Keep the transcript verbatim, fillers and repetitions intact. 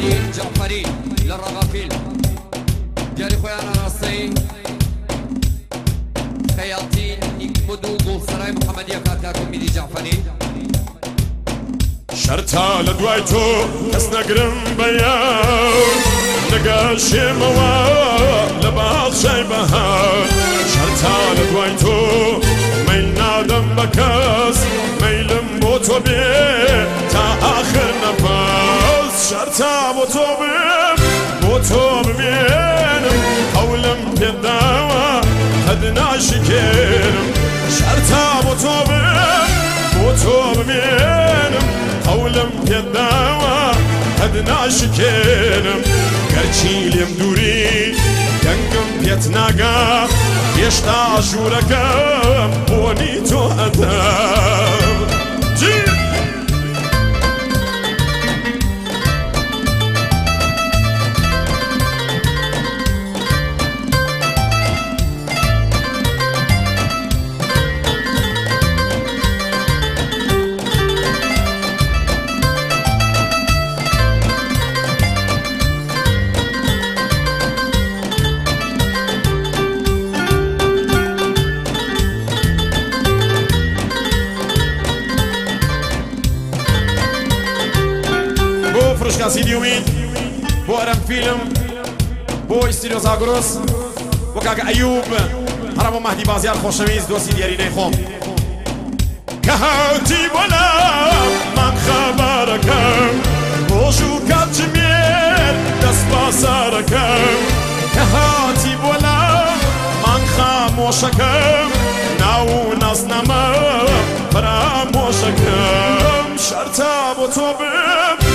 علی جعفری لرغافیل جاری خویان راستی خیاطی نیکبود و گلسرای محمدی کاکا کمیدی جعفری شرطا لدواي تو كس نقرم بيان نقاشي موال لباق شي بهار شرطا لدواي تو ميل نادم بكاس ميل بوتو بي تا آخر نفس شرطا بوتو بي بوتو بمينم قولم بيداوا هدنا شكيرم شرطا بوتو بي بوتو بمينم قولم پێداوە هەدنا شکێنم گەرچی لێم دووری دەنگم پێت ناگا هێشتا ژوورەکەم بۆنی تۆ ئەدەم سیدی امید بۆ ئەرەم فیلم بۆ ئیستیرۆ زاگرۆس بۆ کاکە ئەیوب هەرە بۆ مەهدی بازیار خۆشەویست دۆستی دیاریدەی خۆم کە هاوتی بەلام من خەبارەکەم ڕۆژ و کاتژمێر دەست باسارەکەم کە هاتی بۆلام من خامۆشەکەم ناو و نازنەمە فرامۆشەکەم شەرتا بۆ تۆ بم